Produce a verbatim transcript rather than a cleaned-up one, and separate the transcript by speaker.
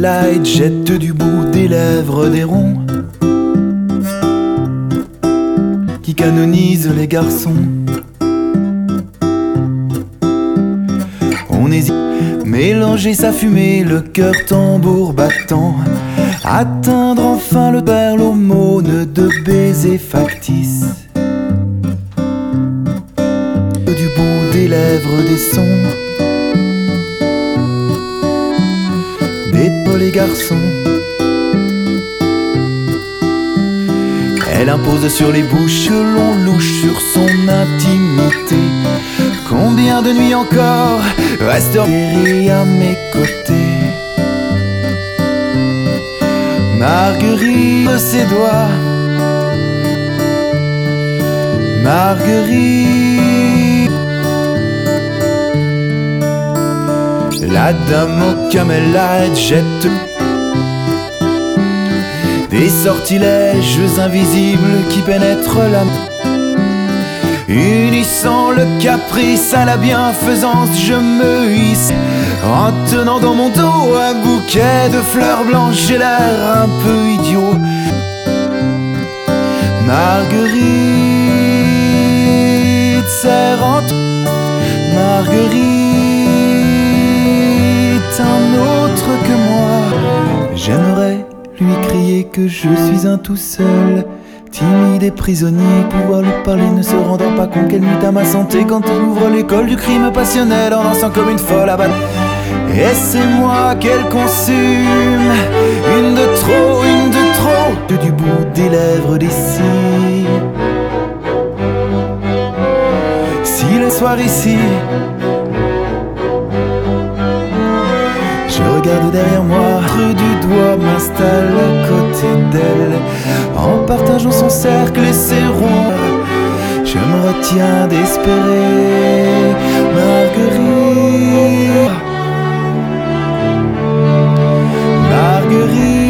Speaker 1: Light jette du bout des lèvres des ronds qui canonise les garçons. On hésite, mélanger sa fumée, le cœur tambour battant, atteindre enfin le père, l'aumône de baisers factices. Du bout des lèvres des sons, des les garçons. Elle impose sur les bouches, l'on louche sur son intimité. Combien de nuits encore resterai à mes côtés? Marguerite, ses doigts, Marguerite, la dame au camélite jette des sortilèges invisibles qui pénètrent la main. Unissant le caprice à la bienfaisance, je me hisse en tenant dans mon dos un bouquet de fleurs blanches. J'ai l'air un peu idiot. Marguerite serrante, Marguerite, un autre que moi. J'aimerais lui crier que je suis un tout seul, timide et prisonnier, pouvoir lui parler ne se rendant pas compte qu'elle nuit à ma santé quand elle ouvre l'école du crime passionnel en dansant comme une folle à battre. Et c'est moi qu'elle consume, une de trop, une de trop, de du bout des lèvres des cils. Si le soir ici, je regarde derrière moi, du doigt m'installe à côté d'elle, en partageant son cercle et ses ronds. Je me retiens d'espérer Marguerite, Marguerite.